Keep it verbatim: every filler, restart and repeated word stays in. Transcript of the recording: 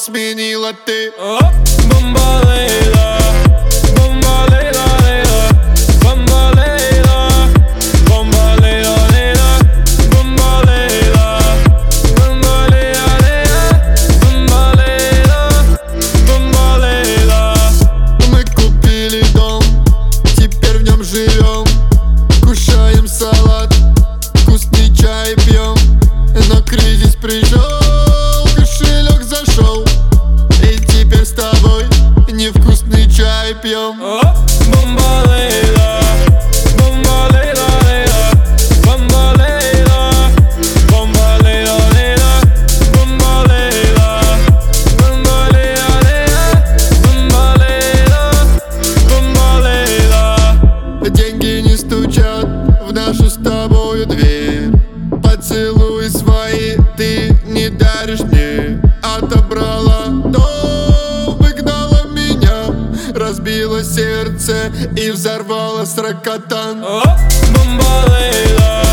сменила ты. Бомбалейла, бомбалейла, лейла, бомбалейла, бомбалейла, лейла, бомбалейла, бомбалейла, лейла, бомбалейла, бомбалейла. Мы купили дом, теперь в нем живем. Кушаем салат, вкусный чай пьем. Но кризис пришел, кошелек зашел, и теперь с тобой невкусный чай пьем. Бомбалейла, бомбалейла, лейла, бомбалейла, бомбалейла, лейла, бомбалейла, бомбалейла, лейла, бомбалейла, бомбалейла. Деньги не стучат в нашу с тобою дверь. Поцелуй свои ты не даришь мне. Отобрала дом, выгнала меня, разбила сердце и взорвала с ракотан. Бомбалейла.